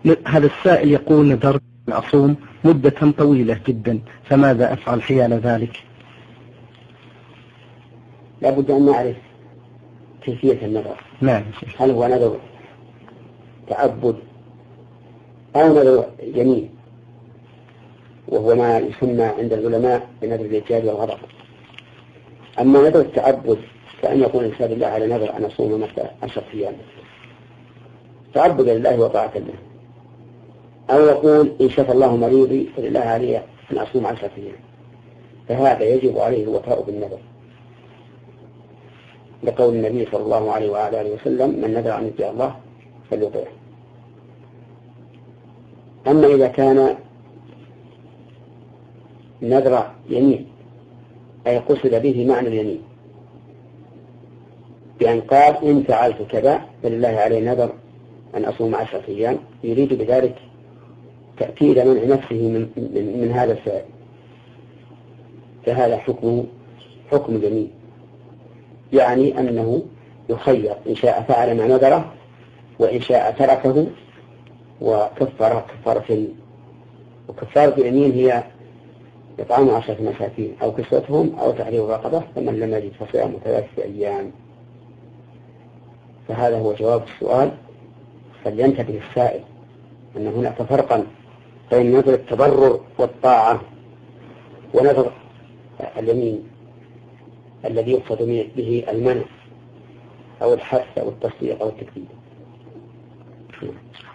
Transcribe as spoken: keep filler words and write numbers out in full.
هذا السائل يقول: نذرت أن أصوم مدة طويلة جدا، فماذا أفعل حيال ذلك؟ لابد أن نعرف كيفية النذر. نعم. هل هو نذر تعبد أو نذر يمين، وهو ما يسمى عند العلماء بنذر الإيجاب والغضب. أما نذر التعبد فأن يقول الإنسان لله على نذر أن أصوم مثلا عشرة أيام تعبدا لله وطاعة له، أو يقول إن شفى الله مريضي فلله علي أن أصوم عشرة أيام، فهذا يجب عليه الوفاء بالنذر، لقول النبي صلى الله عليه وعلى آله وسلم: من نذر أن يطيع الله فليطيعه. أما إذا كان نذر يمين أي قصد به معنى اليمين، بأن قال: إن فعلت كذا فلله علي نذر أن أصوم عشرة أيام، يريد بذلك تأكيد منع نفسه من, من, من هذا الفعل، فهذا حكمه حكم اليمين، يعني أنه يخير إن شاء فعل ما نذره وإن شاء تركه وكفر كفارة اليمين. وكفارة اليمين هي إطعام عشرة مساكين أو كسوتهم أو تحرير رقبة، فمن لم يجد فصيام ثلاثة أيام. فهذا هو جواب السؤال. فلينتبه السائل أن هناك فرقا بين نذر التضرع والطاعة ونذر اليمين الذي يقصد به المنع أو الحث أو التصديق أو التكذيب.